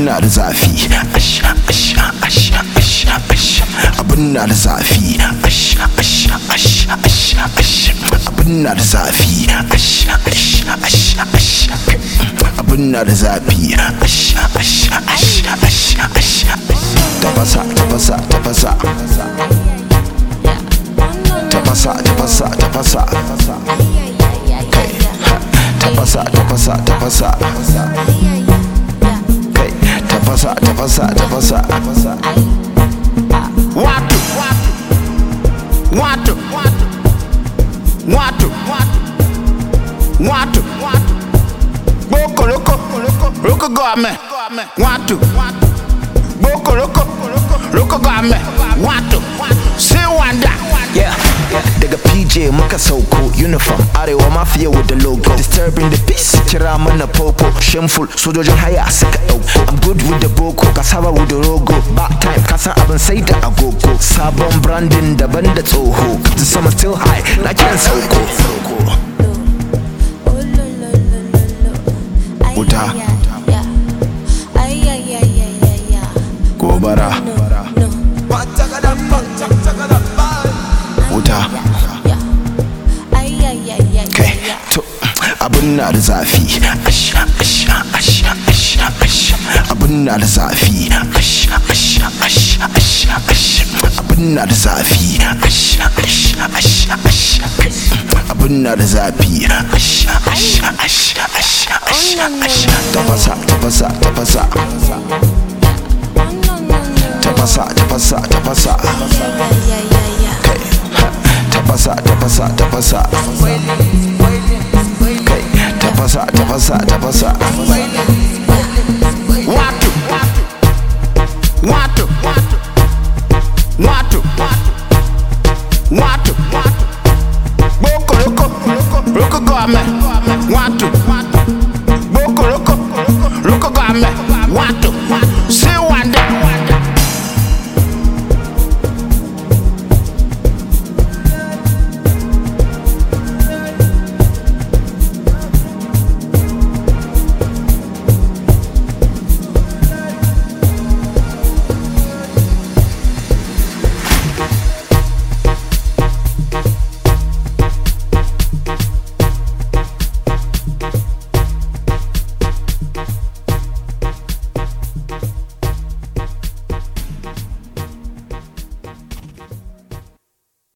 na da zafi. Ash ash ash ash ash. Abun na da zafi. Ash ash ash ash ash. Abun na da zafi. Ash ash ash ash. Abun na da zafi. Ash ash ash ash ash. Tafasa tafasa tafasa. Tafasa tafasa tafasa. Okay. Tafasa tafasa tafasa. Okay. Tafasa tafasa tafasa. Watu watu watu watu boko loko game watu boko loko game watu say wanda. Yeah, daga PJ muka sauko uniform arewa mafia with the logo. Disturbing the peace kira mana popo. Shameful sojojin haya suka dauko. I'm good with the boko kasaba with the logo. Back time kasan abin sai da agogo. Sabon branding daban da tsoho. The summer still high na kiran sauko. Wuta gobara wuta. Okay, to abun na da zafi. Ash ash ash ash ash. Abun na da zafi. Ash ash ash ash ash. Abun na da zafi. Ash ash ash ash. Abun na da zafi. Ash ash ash ash ash. Tafasa tafasa tafasa. Tafasa tafasa tafasa. Okay. Tafasa tafasa tafasa. Okay. Tafasa tafasa tafasa. Watu watu watu watu boko loko game